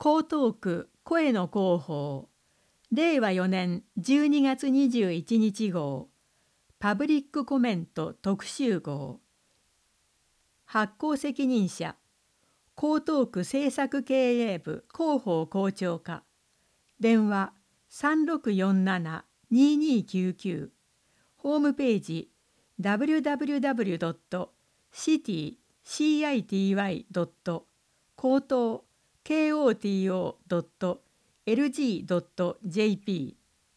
江東区声の広報令和4年12月21日号パブリックコメント特集号発行責任者江東区政策経営部広報校長課電話3647-2299ホームページ www.city.koto.lg.jp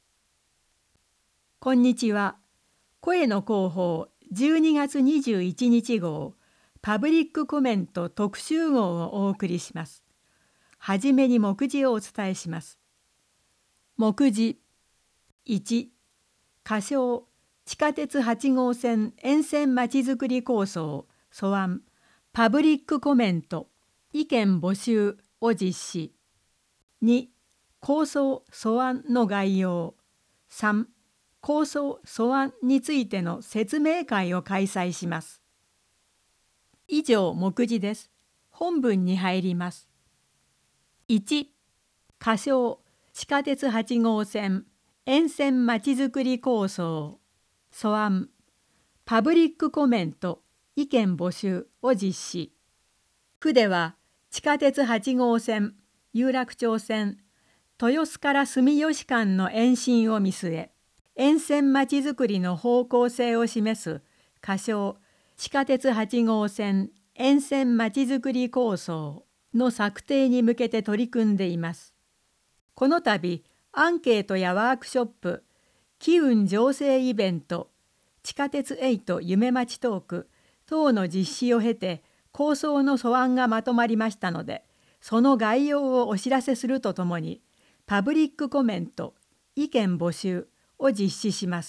こんにちは。声の広報12月21日号パブリックコメント特集号をお送りします。はじめに目次をお伝えします。目次1、仮称地下鉄8号線沿線まちづくり構想素案パブリックコメント意見募集を実施。2、構想素案の概要。3、構想素案についての説明会を開催します。以上目次です。本文に入ります。1、仮称地下鉄8号線沿線まちづくり構想素案パブリックコメント意見募集を実施。区では地下鉄8号線有楽町線豊洲から住吉間の延伸を見据え沿線まちづくりの方向性を示す仮称地下鉄8号線沿線まちづくり構想の策定に向けて取り組んでいます。この度アンケートやワークショップ、機運醸成イベント、地下鉄8夢町トーク等の実施を経て構想の素案がまとまりましたので、その概要をお知らせするとともに、パブリックコメント、意見募集を実施します。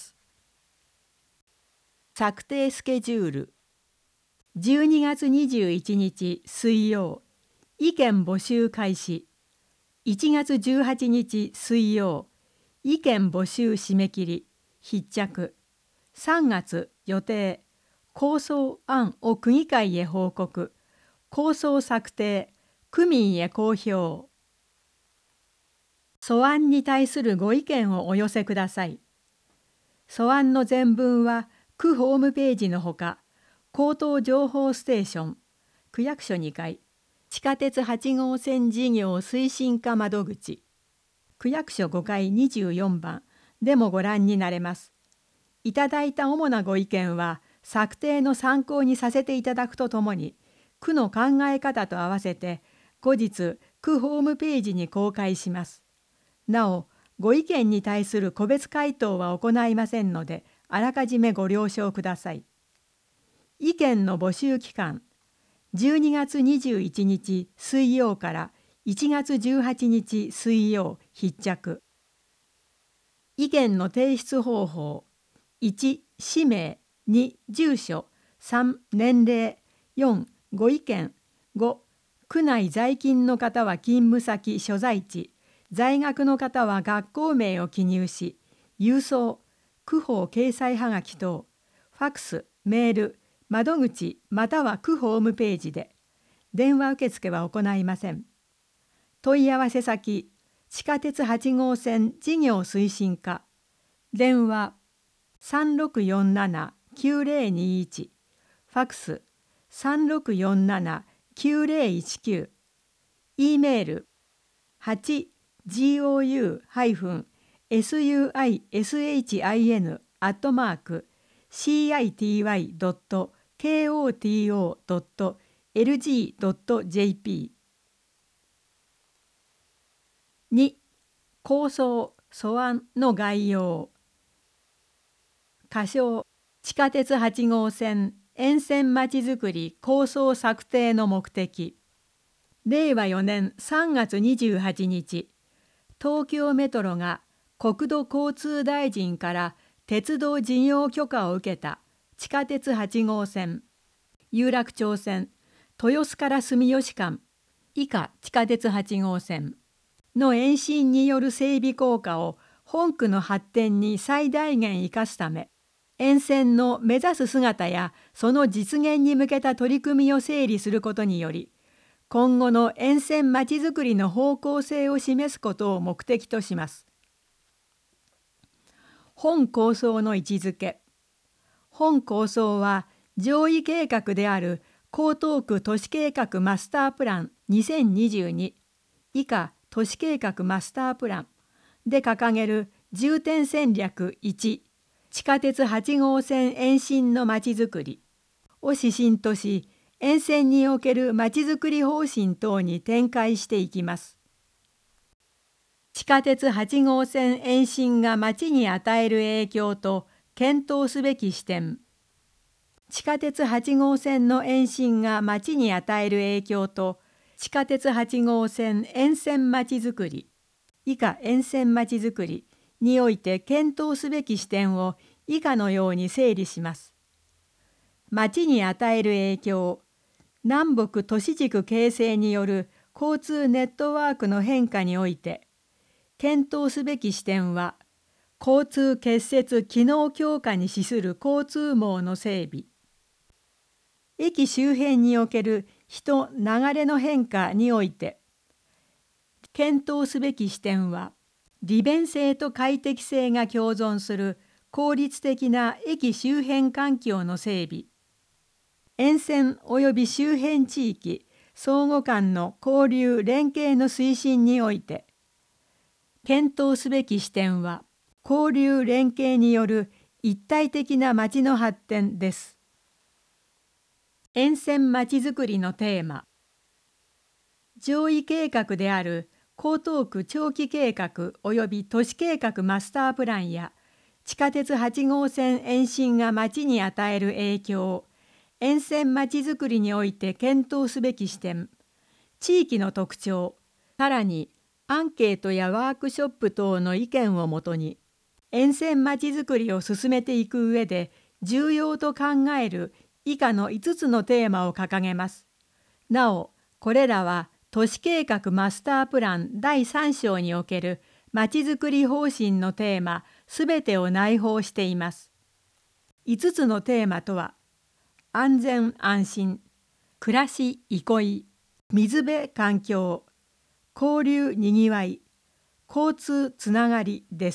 策定スケジュール。12月21日水曜、意見募集開始。1月18日水曜、意見募集締め切り、必着。3月予定、構想案を区議会へ報告。構想策定、区民へ公表。素案に対するご意見をお寄せください。素案の全文は区ホームページのほか、江東情報ステーション、区役所2階、地下鉄8号線事業推進課窓口、区役所5階24番でもご覧になれます。いただいた主なご意見は策定の参考にさせていただくとともに、区の考え方と合わせて後日区ホームページに公開します。なお、ご意見に対する個別回答は行いませんので、あらかじめご了承ください。意見の募集期間、12月21日水曜から1月18日水曜必着。意見の提出方法、1、氏名、2、住所、3、年齢、4、ご意見、5、区内在勤の方は勤務先所在地、在学の方は学校名を記入し、郵送、区報掲載はがき等、ファクス、メール、窓口または区ホームページで、電話受付は行いません。問い合わせ先、地下鉄8号線事業推進課、電話3647-9021、ファクス3647-9019、E メール8gouhin-city.koto.lg.jp。 2、構想素案の概要。仮称地下鉄8号線沿線まちづくり構想策定の目的。令和4年3月28日、東京メトロが国土交通大臣から鉄道事業許可を受けた地下鉄8号線、有楽町線、豊洲から住吉間、以下地下鉄8号線の延伸による整備効果を本区の発展に最大限生かすため、沿線の目指す姿やその実現に向けた取り組みを整理することにより、 今後の沿線まちづくりの方向性を示すことを目的とします。本構想の位置づけ。本構想は上位計画である江東区都市計画マスタープラン2022以下都市計画マスタープランで掲げる重点戦略1地下鉄8号線延伸のまちづくりを指針とし、沿線におけるまちづくり方針等に展開していきます。地下鉄8号線延伸がまちに与える影響と検討すべき視点。地下鉄8号線の延伸がまちに与える影響と地下鉄8号線沿線まちづくり以下沿線まちづくりにおいて検討すべき視点を以下のように整理します。まちに与える影響。南北都市軸形成による交通ネットワークの変化において検討すべき視点は、交通結節機能強化に資する交通網の整備。駅周辺における人流れの変化において、検討すべき視点は、利便性と快適性が共存する効率的な駅周辺環境の整備。沿線及び周辺地域、相互間の交流連携の推進において、検討すべき視点は、交流連携による一体的なまちの発展です。沿線まちづくりのテーマ。上位計画である江東区長期計画及び都市計画マスタープランや地下鉄8号線延伸がまちに与える影響、沿線まちづくりにおいて検討すべき視点、地域の特徴、さらにアンケートやワークショップ等の意見をもとに、沿線まちづくりを進めていく上で重要と考える以下の5つのテーマを掲げます。なお、これらは都市計画マスタープラン第3章におけるまちづくり方針のテーマすべてを内包しています。5つのテーマとは、安全安心、暮らし憩い、水辺環境、交流にぎわい、交通つながりです。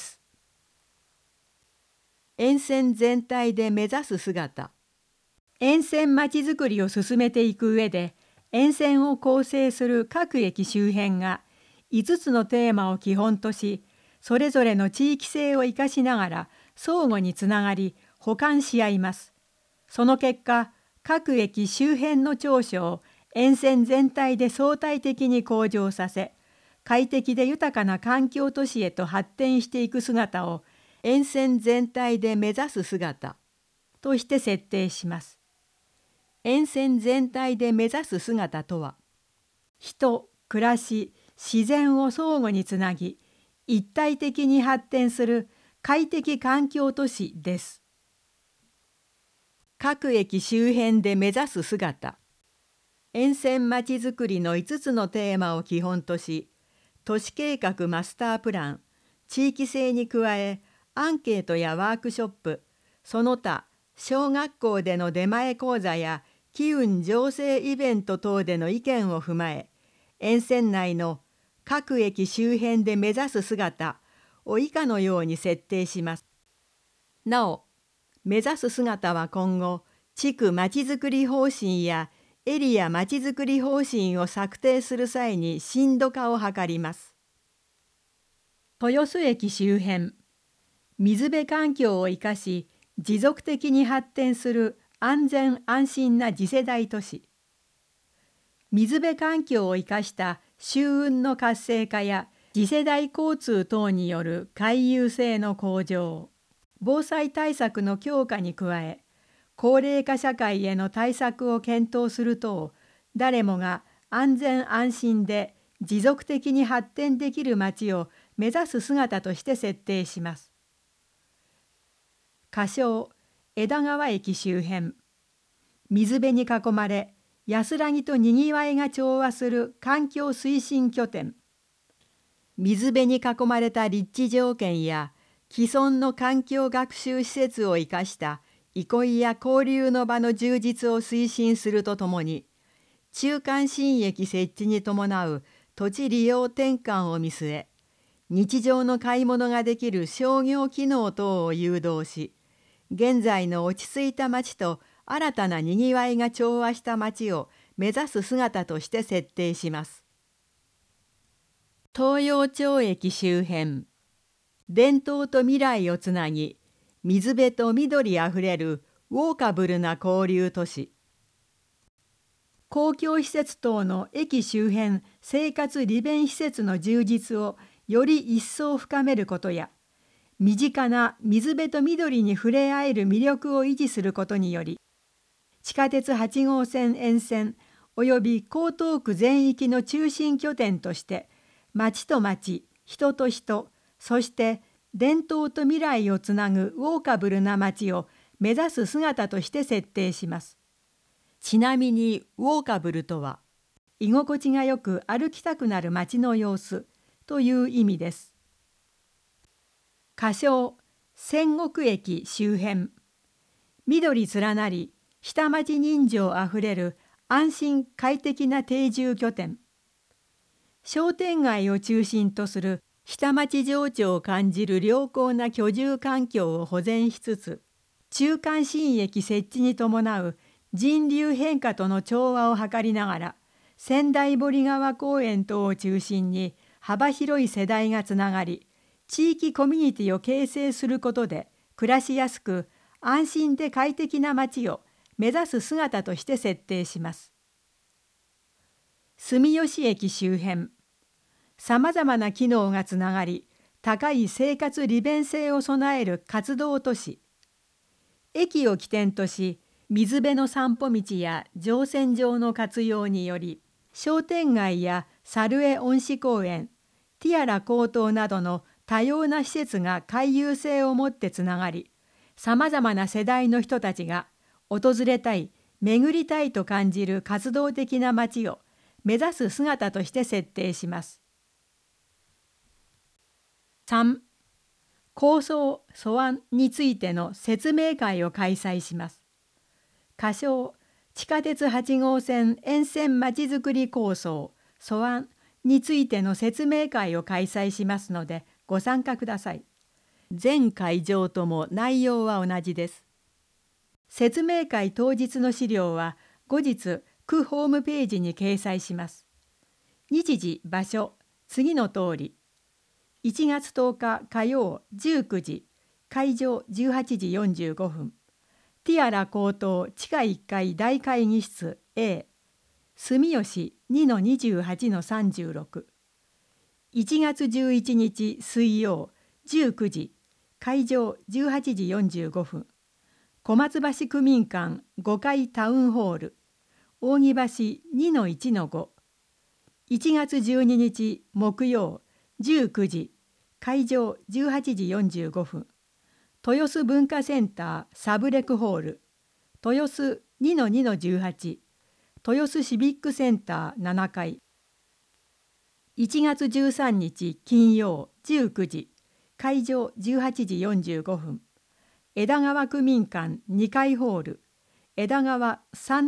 沿線全体で目指す姿。沿線まちづくりを進めていく上で、沿線を構成する各駅周辺が5つのテーマを基本とし、それぞれの地域性を生かしながら相互につながり、補完し合います。その結果、各駅周辺の長所を沿線全体で相対的に向上させ、快適で豊かな環境都市へと発展していく姿を沿線全体で目指す姿として設定します。沿線全体で目指す姿とは、人、暮らし、自然を相互につなぎ、一体的に発展する快適環境都市です。各駅周辺で目指す姿。沿線まちづくりの5つのテーマを基本とし、都市計画マスタープラン、地域性に加え、アンケートやワークショップ、その他、小学校での出前講座や機運醸成イベント等での意見を踏まえ、沿線内の各駅周辺で目指す姿を以下のように設定します。なお、目指す姿は今後、地区まちづくり方針やエリアまちづくり方針を策定する際に深度化を図ります。豊洲駅周辺、水辺環境を生かし、持続的に発展する安全安心な次世代都市。水辺環境を生かした周運の活性化や次世代交通等による回遊性の向上、防災対策の強化に加え、高齢化社会への対策を検討する等、誰もが安全安心で持続的に発展できるまちを目指す姿として設定します。仮称、枝川駅周辺。水辺に囲まれ、安らぎとにぎわいが調和する環境推進拠点。水辺に囲まれた立地条件や既存の環境学習施設を生かした憩いや交流の場の充実を推進するとともに、 中間新駅設置に伴う土地利用転換を見据え、日常の買い物ができる商業機能等を誘導し、現在の落ち着いた街と新たなにぎわいが調和した街を目指す姿として設定します。東陽町駅周辺、伝統と未来をつなぎ、水辺と緑あふれるウォーカブルな交流都市。公共施設等の駅周辺生活利便施設の充実をより一層深めることや、身近な水辺と緑に触れ合える魅力を維持することにより、地下鉄8号線沿線及び江東区全域の中心拠点として、町と町、人と人、そして伝統と未来をつなぐウォーカブルな町を目指す姿として設定します。ちなみにウォーカブルとは、居心地がよく歩きたくなる街の様子という意味です。仮称千石駅周辺、緑連なり下町人情あふれる安心快適な定住拠点。商店街を中心とする下町情緒を感じる良好な居住環境を保全しつつ、中間新駅設置に伴う人流変化との調和を図りながら、仙台堀川公園等を中心に幅広い世代がつながり、地域コミュニティを形成することで、暮らしやすく安心で快適な街を目指す姿として設定します。住吉駅周辺、さまざまな機能がつながり、高い生活利便性を備える活動都市。駅を起点とし、水辺の散歩道や乗船場の活用により、商店街や猿江恩賜公園、ティアラ高等などの多様な施設が回遊性を持ってつながり、さまざまな世代の人たちが訪れたい、巡りたいと感じる活動的な街を目指す姿として設定します。3. 構想・素案についての説明会を開催します。仮称地下鉄8号線沿線まちづくり構想・素案についての説明会を開催しますのでご参加ください。全会場とも内容は同じです。説明会当日の資料は後日区ホームページに掲載します。日時・場所、次の通り。1月10日火曜19時、会場18時45分。ティアラ高等地下1階大会議室 A、住吉 2-28-36。1月11日水曜19時、会場18時45分。小松橋区民館5階タウンホール、扇橋 2-1-5。1月12日木曜19時、会場18時45分。豊洲文化センターサブレクホール、豊洲 2-2-18、豊洲シビックセンター7階。1月13日金曜19時、会場18時45分。枝川区民館2階ホール、枝川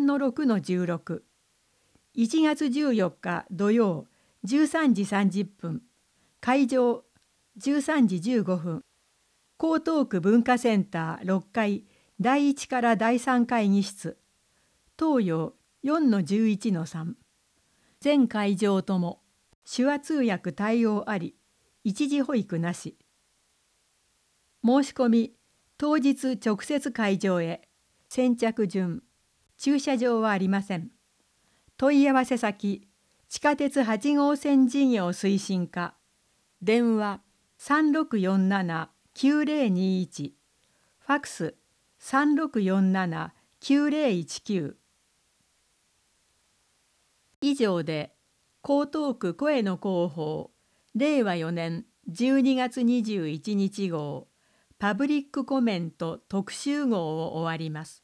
3-6-16。1月14日土曜13時30分、会場13時15分。江東区文化センター6階第1から第3会議室、東洋 4-11-3。全会場とも手話通訳対応あり、一時保育なし。申し込み当日直接会場へ。先着順。駐車場はありません。問い合わせ先、地下鉄8号線事業推進課。電話3647-9021。ファクス3647-9019。以上で江東区声の広報令和4年12月21日号パブリックコメント特集号を終わります。